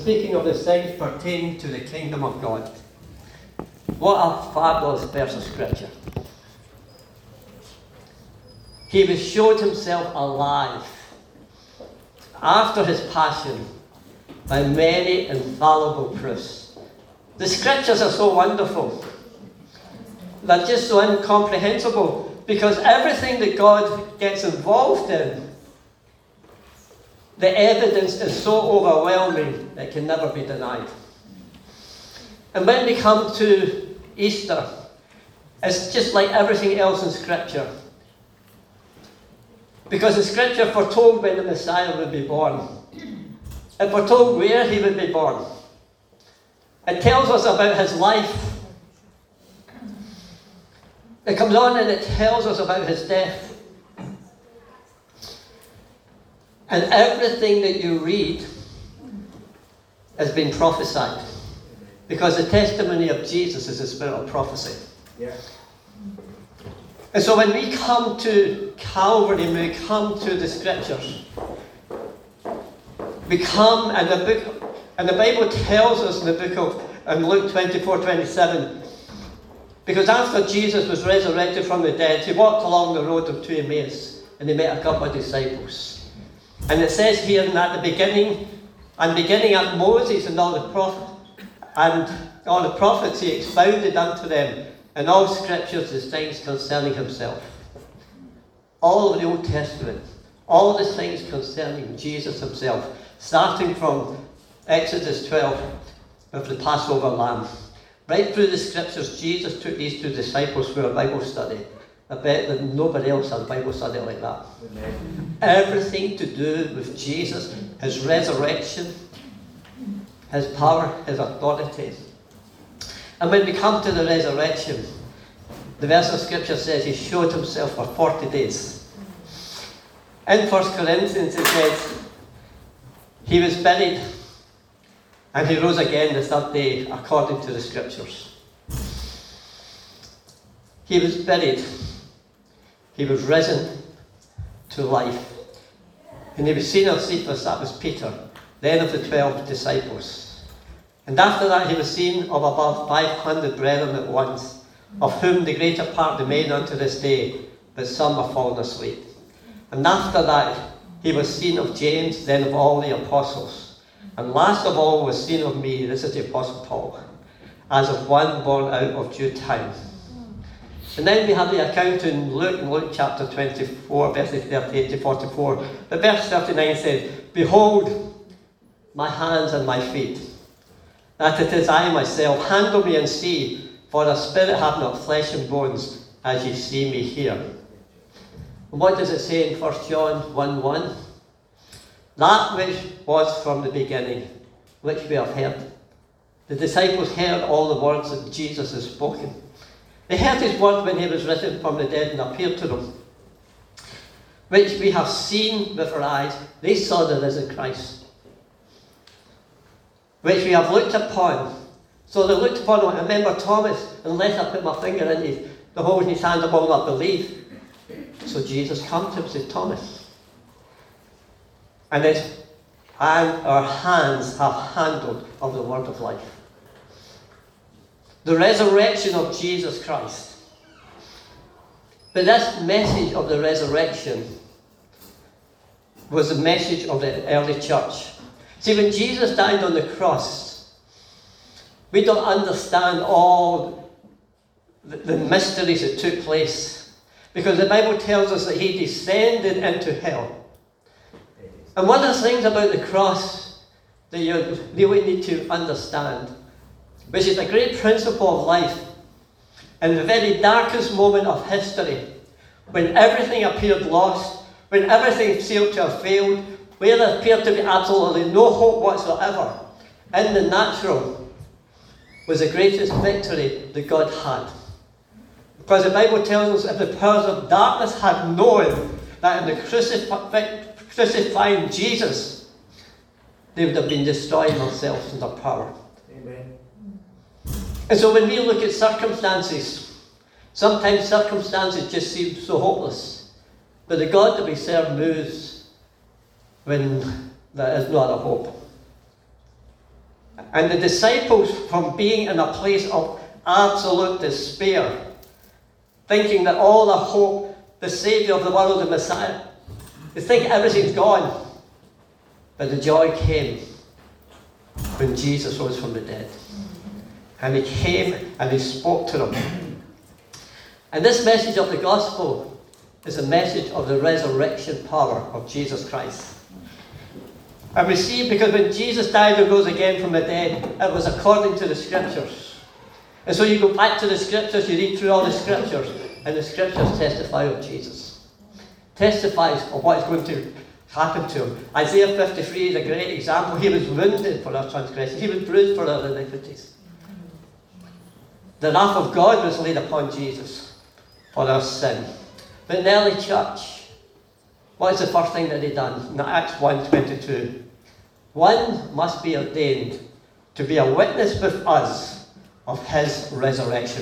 speaking of the things pertaining to the kingdom of God. What a fabulous verse of scripture. He was showed himself alive after his passion by many infallible proofs. The scriptures are so wonderful. They're just so incomprehensible because everything that God gets involved in, the evidence is so overwhelming that it can never be denied. And when we come to Easter, it's just like everything else in Scripture. Because the Scripture foretold when the Messiah would be born. It foretold where he would be born. It tells us about his life. It comes on and it tells us about his death. And everything that you read has been prophesied. Because the testimony of Jesus is the spirit of prophecy. Yeah. And so when we come to Calvary, when we come to the Scriptures, we come and the Bible tells us in the book of Luke 24:27, because after Jesus was resurrected from the dead, he walked along the road to Emmaus and he met a couple of disciples. And it says here at the beginning, and beginning at Moses and all the prophets, he expounded unto them in all scriptures the things concerning himself. All of the Old Testament, all the things concerning Jesus himself, starting from Exodus 12 with the Passover lamb, right through the scriptures. Jesus took these two disciples for a Bible study. I bet that nobody else had a Bible study like that. Amen. Everything to do with Jesus, his resurrection, his power, his authority. And when we come to the resurrection, the verse of Scripture says he showed himself for 40 days. In 1 Corinthians it says he was buried and he rose again the third day according to the Scriptures. He was buried. He was risen to life. And he was seen of Cephas, that was Peter, then of the 12 disciples. And after that he was seen of above 500 brethren at once, of whom the greater part remain unto this day, but some are fallen asleep. And after that he was seen of James, then of all the apostles. And last of all was seen of me, this is the Apostle Paul, as of one born out of due time. And then we have the account in Luke chapter 24, verses 38 to 44. But verse 39 says, Behold my hands and my feet, that it is I myself. Handle me and see, for the spirit hath not flesh and bones, as ye see me here. And what does it say in 1 John 1:1? That which was from the beginning, which we have heard. The disciples heard all the words that Jesus has spoken. They heard his word when he was risen from the dead and appeared to them, which we have seen with our eyes. They saw the risen Christ, which we have looked upon. So they looked upon him. I remember Thomas, unless I put my finger in the hole in his hand, I will not believe. So Jesus comes to him and says, Thomas. And our hands have handled of the word of life. The resurrection of Jesus Christ. But this message of the resurrection was the message of the early church. See, when Jesus died on the cross, we don't understand all the mysteries that took place, because the Bible tells us that he descended into hell. And one of the things about the cross that you really need to understand, which is a great principle of life, in the very darkest moment of history, when everything appeared lost, when everything seemed to have failed, where there appeared to be absolutely no hope whatsoever, in the natural, was the greatest victory that God had. Because the Bible tells us if the powers of darkness had known that in the crucifying Jesus, they would have been destroying themselves and their power. Amen. And so when we look at circumstances, sometimes circumstances just seem so hopeless. But the God that we serve moves when there is no other hope. And the disciples, from being in a place of absolute despair, thinking that all the hope, the Saviour of the world, the Messiah, they think everything's gone. But the joy came when Jesus rose from the dead. And he came and he spoke to them. And this message of the gospel is a message of the resurrection power of Jesus Christ. And we see, because when Jesus died and rose again from the dead, it was according to the scriptures. And so you go back to the scriptures, you read through all the scriptures, and the scriptures testify of Jesus. Testifies of what is going to happen to him. Isaiah 53 is a great example. He was wounded for our transgressions. He was bruised for our iniquities. The wrath of God was laid upon Jesus for our sin. But in the early church, what is the first thing that they done? In Acts 1:22. One must be ordained to be a witness with us of his resurrection.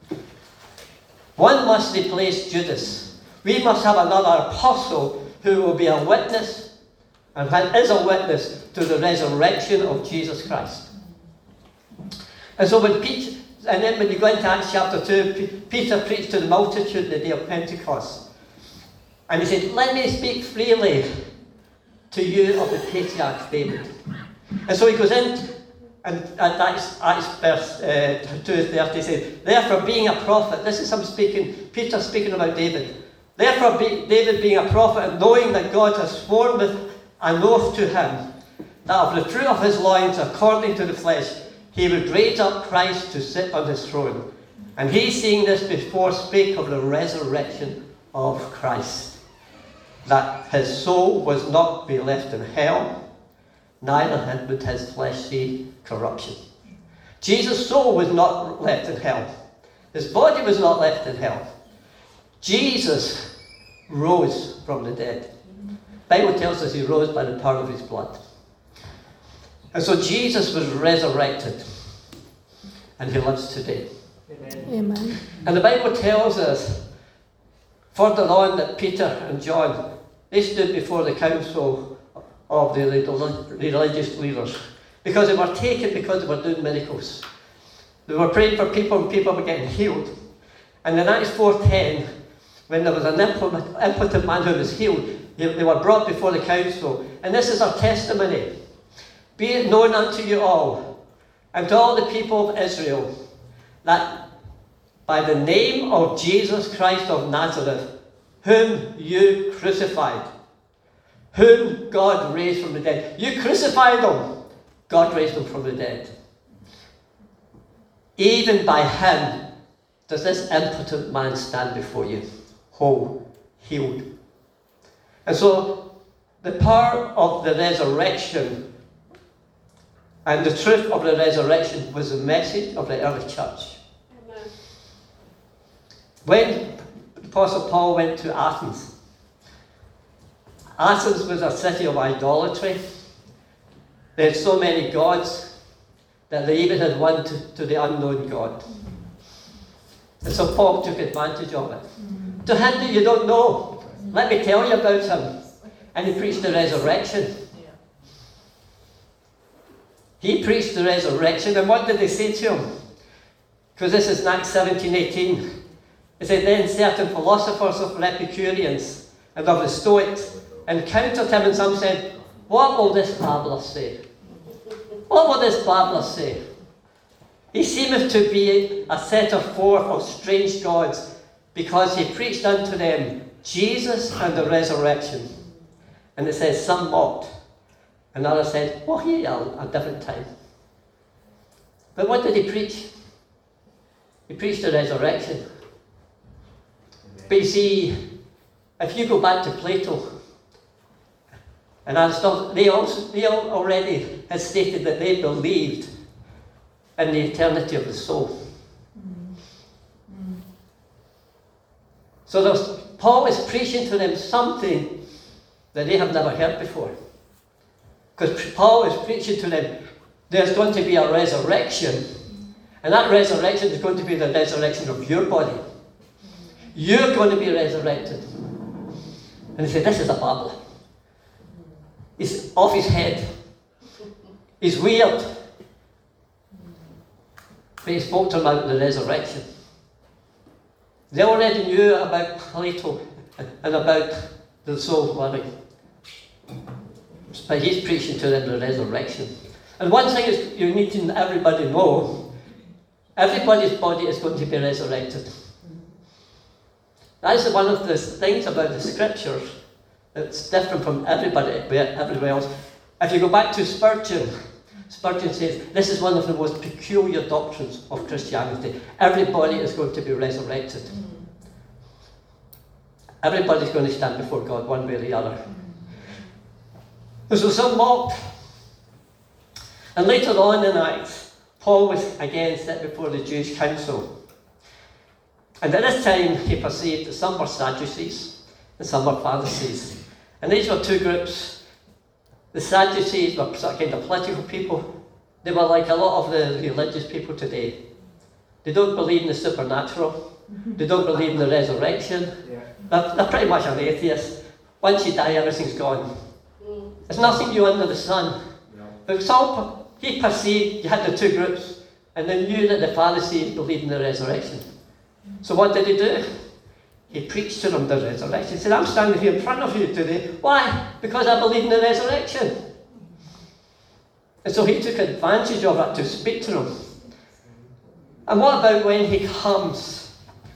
One must replace Judas. We must have another apostle who will be a witness, and is a witness to the resurrection of Jesus Christ. And so then when you go into Acts chapter 2, Peter preached to the multitude the day of Pentecost. And he said, "Let me speak freely to you of the patriarch David." And so he goes in, and Acts verse 2:30 he says, "Therefore being a prophet," this is him speaking, Peter speaking about David. "Therefore David being a prophet, and knowing that God has sworn with an oath to him, that of the fruit of his loins, according to the flesh, he would raise up Christ to sit on his throne. And he, seeing this before, spake of the resurrection of Christ, that his soul was not be left in hell, neither would his flesh see corruption." Jesus' soul was not left in hell. His body was not left in hell. Jesus rose from the dead. The Bible tells us he rose by the power of his blood. And so Jesus was resurrected, and he lives today. Amen. And the Bible tells us further on that Peter and John, they stood before the council of the religious leaders, because they were taken because they were doing miracles. They were praying for people, and people were getting healed. And in Acts 4:10, when there was an impotent man who was healed, they were brought before the council. And this is our testimony. "Be it known unto you all, and to all the people of Israel, that by the name of Jesus Christ of Nazareth, whom you crucified, whom God raised from the dead." You crucified him, God raised him from the dead. "Even by him does this impotent man stand before you, whole, healed." And so the power of the resurrection and the truth of the resurrection was the message of the early church. Amen. When the Apostle Paul went to Athens, Athens was a city of idolatry. They had so many gods that they even had one to the unknown God. And so Paul took advantage of it. To him that you don't know, let me tell you about him. And he preached the resurrection. He preached the resurrection, and what did they say to him? Because this is Acts 17:18. It said, "Then certain philosophers of the Epicureans and of the Stoics encountered him, and some said, What will this babbler say? What will this babbler say? He seemeth to be a setter forth of strange gods, because he preached unto them Jesus and the resurrection." And it says, some mocked, and others said, "Well, here a different time." But what did he preach? He preached the resurrection. But you see, if you go back to Plato and Aristotle, they already had stated that they believed in the eternity of the soul. So Paul is preaching to them something that they have never heard before. Because Paul is preaching to them, there's going to be a resurrection. And that resurrection is going to be the resurrection of your body. You're going to be resurrected. And he said, this is a babbler. He's off his head. He's weird. But he spoke to them about the resurrection. They already knew about Plato and about the soul living. But he's preaching to them the resurrection. And one thing is you need to everybody know, everybody's body is going to be resurrected. That's one of the things about the scriptures that's different from everywhere else. If you go back to Spurgeon, Spurgeon says, this is one of the most peculiar doctrines of Christianity. Everybody is going to be resurrected. Everybody's going to stand before God one way or the other. And so some mocked. And later on in Acts, Paul was again set before the Jewish council. And at this time, he perceived that some were Sadducees and some were Pharisees. And these were two groups. The Sadducees were sort of kind of political people. They were like a lot of the religious people today. They don't believe in the supernatural. They don't believe in the resurrection. They're pretty much an atheist. Once you die, everything's gone. There's nothing new under the sun. But Saul, he perceived you had the two groups, and they knew that the Pharisees believed in the resurrection. So what did he do? He preached to them the resurrection. He said, I'm standing here in front of you today. Why? Because I believe in the resurrection. And so he took advantage of it to speak to them. And what about when he comes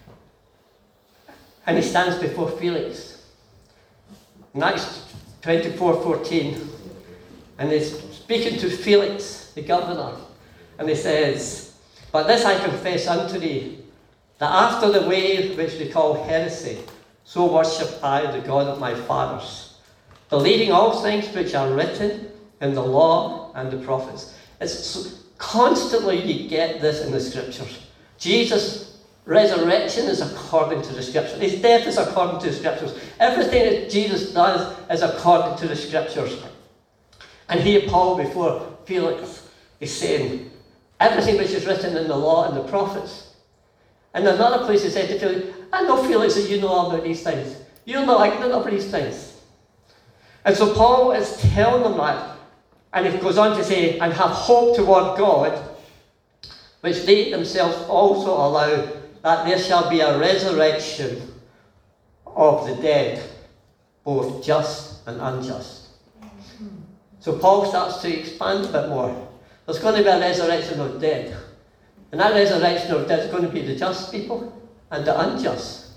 and he stands before Felix? In Acts 24:14, and he's speaking to Felix, the governor, and he says, but this I confess unto thee, that after the way which they call heresy, so worship I the God of my fathers, believing all things which are written in the law and the prophets. It's constantly you get this in the scriptures. Jesus' resurrection is according to the scriptures. His death is according to the scriptures. Everything that Jesus does is according to the scriptures. And here Paul, before Felix, is saying, everything which is written in the law and the prophets. And another place he said to Felix, I know, Felix, that you know all about these things. You're not ignorant of these things. And so Paul is telling them that. And he goes on to say, and have hope toward God, which they themselves also allow, that there shall be a resurrection of the dead, both just and unjust. So Paul starts to expand a bit more. There's going to be a resurrection of the dead. And that resurrection of the dead is going to be the just people and the unjust.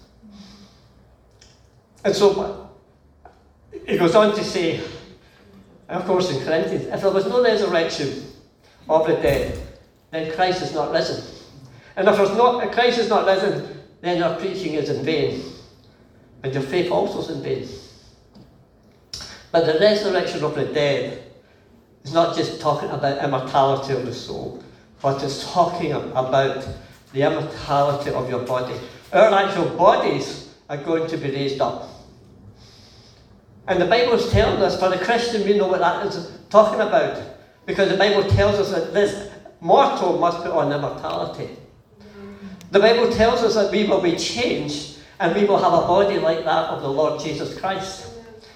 And so he goes on to say, of course in Corinthians, if there was no resurrection of the dead, then Christ is not risen. And if Christ is not risen, then our preaching is in vain. And your faith also is in vain. But the resurrection of the dead is not just talking about immortality of the soul, but it's talking about the immortality of your body. Our actual bodies are going to be raised up. And the Bible is telling us, for the Christian, we know what that is talking about. Because the Bible tells us that this mortal must put on immortality. The Bible tells us that we will be changed and we will have a body like that of the Lord Jesus Christ.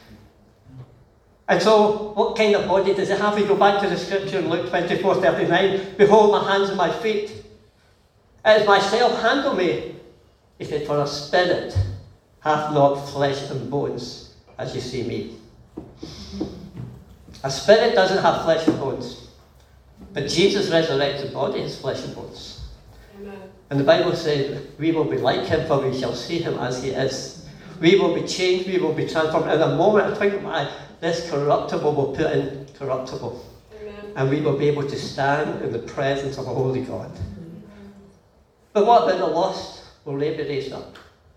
And so, what kind of body does it have? We go back to the scripture in Luke 24:39. Behold my hands and my feet. It is myself, handle me. He said, for a spirit hath not flesh and bones, as you see me. A spirit doesn't have flesh and bones. But Jesus' resurrected body is flesh and bones. Amen. And the Bible says, we will be like him, for we shall see him as he is. We will be changed, we will be transformed. In a moment, I think this corruptible will put in corruptible. Amen. And we will be able to stand in the presence of a holy God. Amen. But what about the lost? Will they be raised up?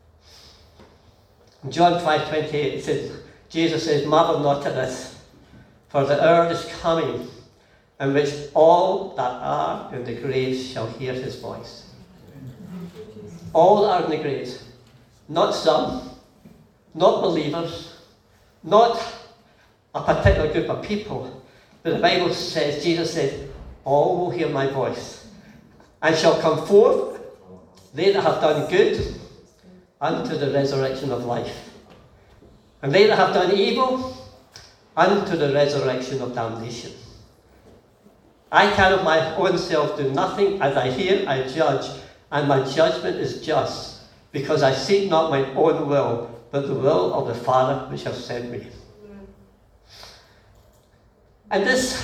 In John 5:28, it says, Jesus says, marvel not at this, for the hour is coming, in which all that are in the graves shall hear his voice. All that are in the graves. Not some, not believers, not a particular group of people. But the Bible says, Jesus said, all will hear my voice, and shall come forth, they that have done good, unto the resurrection of life. And they that have done evil, unto the resurrection of damnation. I can of my own self do nothing. As I hear, I judge, and my judgment is just, because I seek not my own will, but the will of the Father which has sent me. And this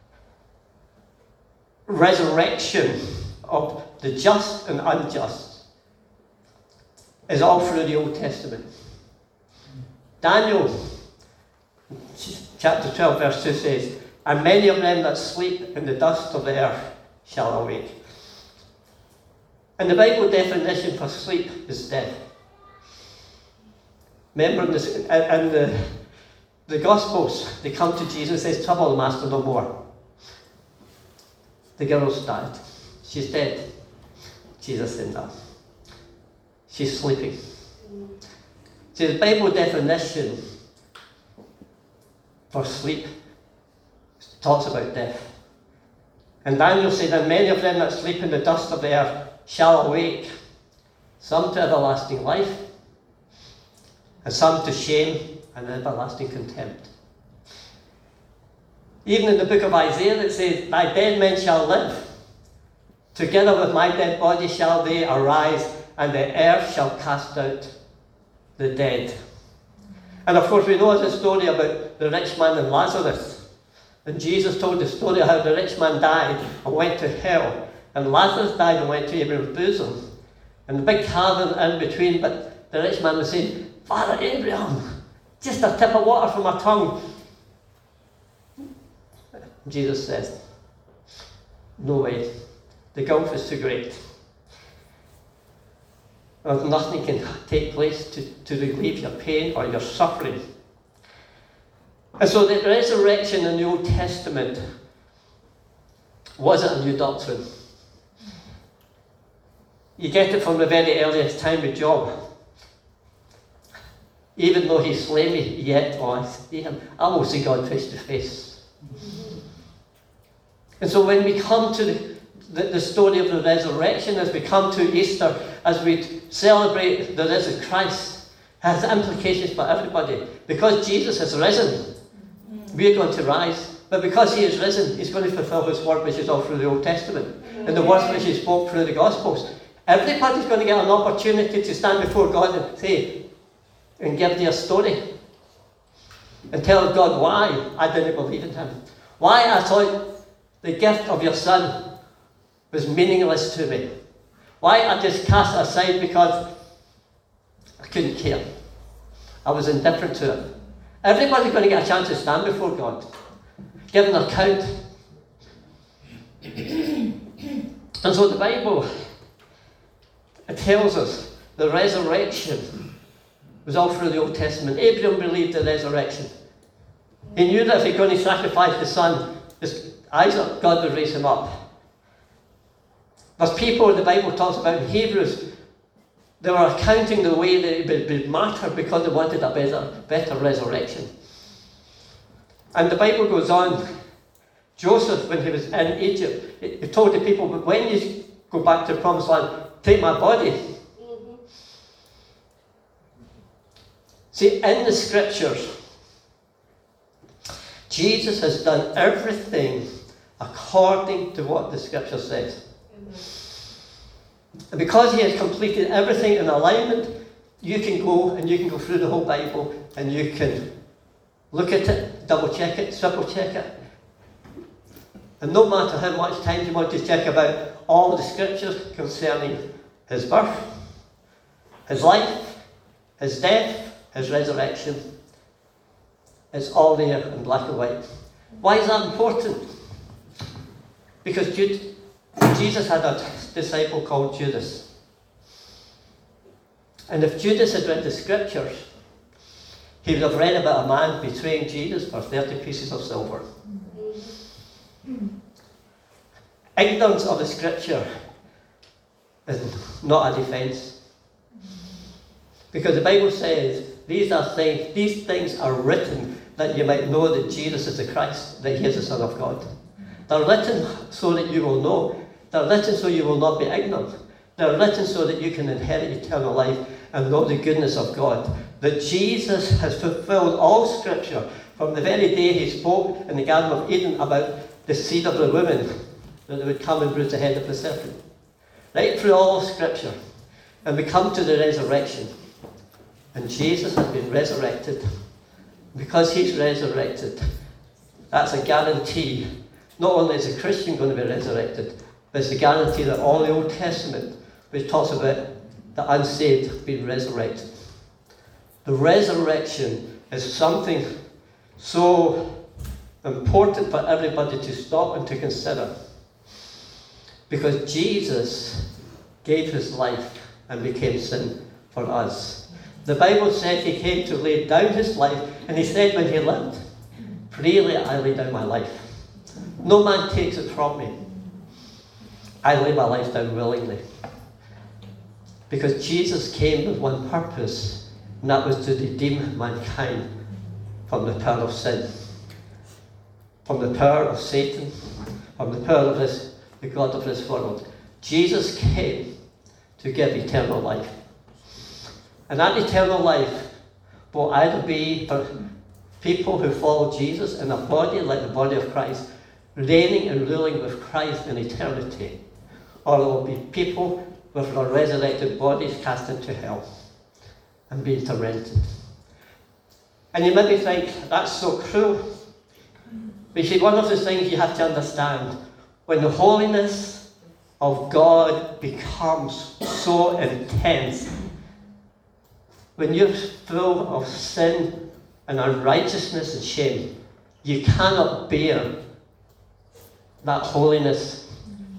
resurrection of the just and unjust is all through the Old Testament. Daniel, chapter 12, verse 2 says, and many of them that sleep in the dust of the earth shall awake. And the Bible definition for sleep is death. Remember in this, and the Gospels, they come to Jesus and says, trouble the Master no more. The girl's died. She's dead. Jesus said that. She's sleeping. See, the Bible definition for sleep talks about death. And Daniel said, and many of them that sleep in the dust of the earth shall awake, some to everlasting life, and some to shame and everlasting contempt. Even in the book of Isaiah it says, thy dead men shall live, together with my dead body shall they arise, and the earth shall cast out the dead. And of course we know the story about the rich man and Lazarus. And Jesus told the story of how the rich man died and went to hell, and Lazarus died and went to Abraham's bosom. And the big cavern in between, but the rich man was saying, Father Abraham, just a tip of water from my tongue. Jesus says, no way. The gulf is too great. Nothing can take place to relieve your pain or your suffering. And so the resurrection in the Old Testament wasn't a new doctrine. You get it from the very earliest time with Job. Even though he slay me, yet I see him. I will see God face to face. And so when we come to the story of the resurrection, as we come to Easter, as we celebrate the risen Christ, has implications for everybody. Because Jesus has risen, we are going to rise. But because he is risen, he's going to fulfill his word, which is all through the Old Testament, and the words which he spoke through the Gospels. Everybody's going to get an opportunity to stand before God and say, and give their story, and tell God why I didn't believe in him. Why I thought the gift of your son was meaningless to me. Why I just cast it aside because I couldn't care. I was indifferent to it. Everybody's going to get a chance to stand before God, give an account. And so the Bible, it tells us the resurrection was all through the Old Testament. Abraham believed the resurrection. He knew that if he couldn't sacrifice his son, Isaac, God would raise him up. There's people the Bible talks about in Hebrews, they were accounting the way that it would matter because they wanted a better resurrection. And the Bible goes on, Joseph, when he was in Egypt, he told the people, but when you go back to the promised land, take my body. See, in the scriptures, Jesus has done everything according to what the scripture says. And because he has completed everything in alignment, you can go through the whole Bible and you can look at it, double check it, triple check it. And no matter how much time you want to check about all the scriptures concerning his birth, his life, his death, his resurrection, it's all there in black and white. Why is that important? Because Jesus had a disciple called Judas. And if Judas had read the scriptures, he would have read about a man betraying Jesus for 30 pieces of silver. Ignorance of the scripture is not a defense. Because the Bible says, these things are written that you might know that Jesus is the Christ, that he is the Son of God. They're written so that you will know. They're written so you will not be ignorant. They're written so that you can inherit eternal life and know the goodness of God. That Jesus has fulfilled all scripture from the very day he spoke in the Garden of Eden about the seed of the woman that would come and bruise the head of the serpent. Right through all of Scripture. And we come to the resurrection. And Jesus has been resurrected. Because he's resurrected, that's a guarantee. Not only is a Christian going to be resurrected, but it's a guarantee that all the Old Testament, which talks about the unsaved being resurrected. The resurrection is something so important for everybody to stop and to consider. Because Jesus gave his life and became sin for us. The Bible said he came to lay down his life, and he said when he lived, freely I lay down my life. No man takes it from me. I lay my life down willingly. Because Jesus came with one purpose, and that was to redeem mankind from the power of sin, from the power of Satan, from the power of the God of this world. Jesus came to give eternal life. And that eternal life will either be for people who follow Jesus in a body like the body of Christ, reigning and ruling with Christ in eternity, or it will be people with their resurrected bodies cast into hell and being tormented. And you maybe think, that's so cruel. But you see, one of the things you have to understand, when the holiness of God becomes so intense, when you're full of sin and unrighteousness and shame, you cannot bear that holiness.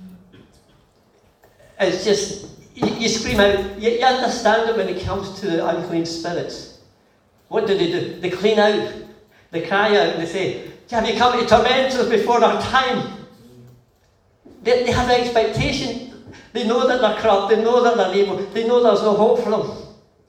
It's just, you scream out. You understand it when it comes to the unclean spirits. What do? They clean out. They cry out and they say, have you come to torment us before our time? They have an expectation. They know that they're corrupt. They know that they're evil. They know there's no hope for them.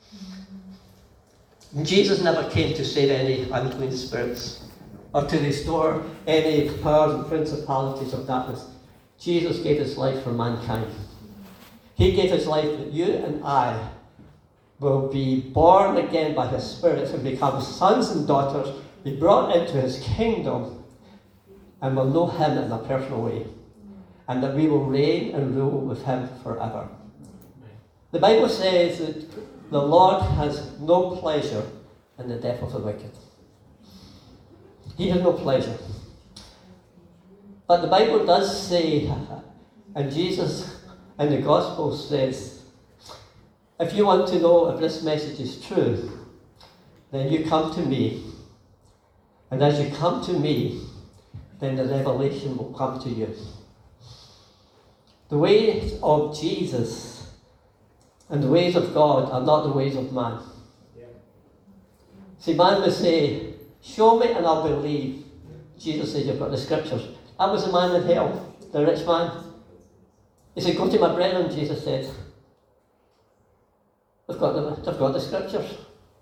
And Jesus never came to save any unclean spirits or to restore any powers and principalities of darkness. Jesus gave his life for mankind. He gave his life that you and I will be born again by his Spirit and become sons and daughters, be brought into his kingdom, and will know him in a personal way. And that we will reign and rule with him forever. The Bible says that the Lord has no pleasure in the death of the wicked. He has no pleasure. But the Bible does say, and Jesus in the Gospel says, if you want to know if this message is true, then you come to me. And as you come to me, then the revelation will come to you. The ways of Jesus and the ways of God are not the ways of man. Yeah. See, man would say, show me and I'll believe. Jesus said, you've got the scriptures. That was the man in hell, the rich man. He said, go to my brethren, Jesus said. They've got the scriptures.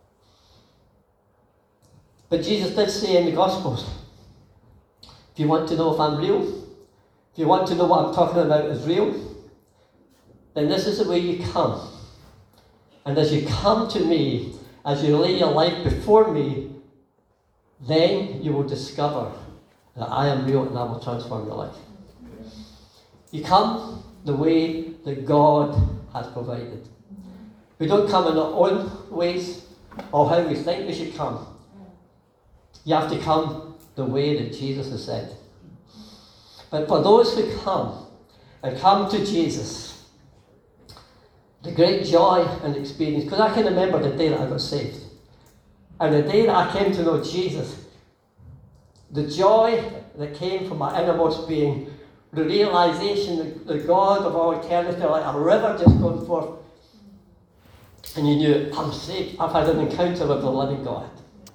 But Jesus did say in the Gospels, if you want to know if I'm real, if you want to know what I'm talking about is real, then this is the way you come. And as you come to me, as you lay your life before me, then you will discover that I am real and I will transform your life. You come the way that God has provided. We don't come in our own ways or how we think we should come. You have to come the way that Jesus has said. But for those who come and come to Jesus, the great joy and experience, because I can remember the day that I got saved. And the day that I came to know Jesus, the joy that came from my innermost being, the realization that the God of all eternity, like a river just going forth, and you knew, I'm saved, I've had an encounter with the living God.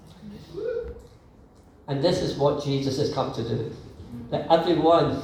And this is what Jesus has come to do. That everyone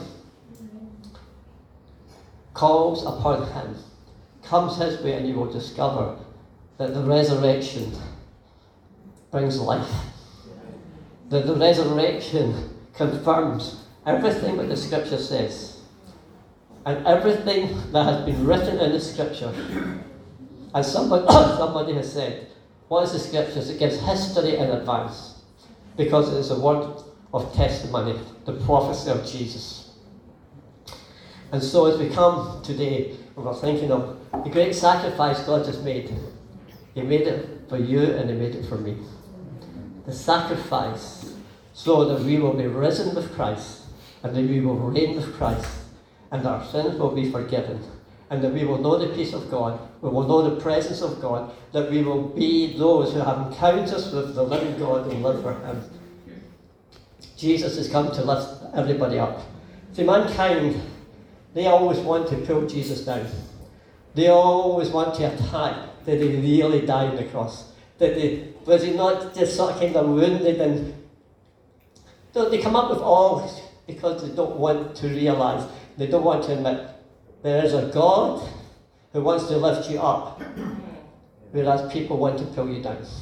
calls upon him, comes his way, and you will discover that the resurrection brings life. That the resurrection confirms everything that the scripture says. And everything that has been written in the scripture. And somebody has said, what is the scriptures? It gives history in advance. Because it is the word of testimony, the prophecy of Jesus. And so as we come today, we're thinking of the great sacrifice God has made. He made it for you and He made it for me. The sacrifice so that we will be risen with Christ and that we will reign with Christ and our sins will be forgiven and that we will know the peace of God, we will know the presence of God, that we will be those who have encounters with the living God and live for Him. Jesus has come to lift everybody up. See, mankind, they always want to pull Jesus down. They always want to attack. Did He really die on the cross? Was He not just sort of kind of wounded? And they come up with all because they don't want to realise, they don't want to admit there is a God who wants to lift you up, whereas people want to pull you down.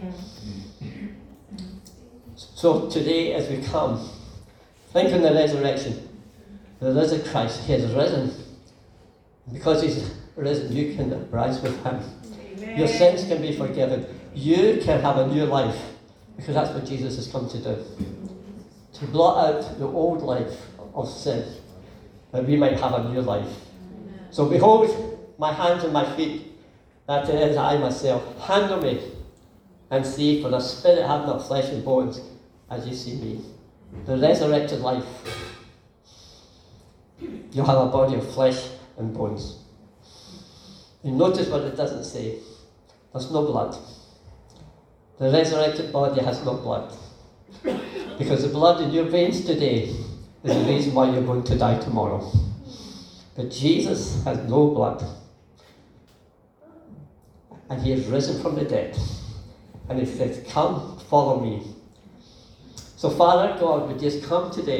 So today, as we come, think on the resurrection. There is a Christ. He has risen. Because He's risen, you can rise with Him. Amen. Your sins can be forgiven. You can have a new life, because that's what Jesus has come to do. To blot out the old life of sin, that we might have a new life. Amen. So behold my hands and my feet, that it is I myself. Handle me and see, for the spirit hath not flesh and bones, as you see me. The resurrected life. You'll have a body of flesh and bones. You notice what it doesn't say. There's no blood. The resurrected body has no blood. Because the blood in your veins today is the reason why you're going to die tomorrow. But Jesus has no blood. And He has risen from the dead. And He says, come, follow me. So Father God, we just come today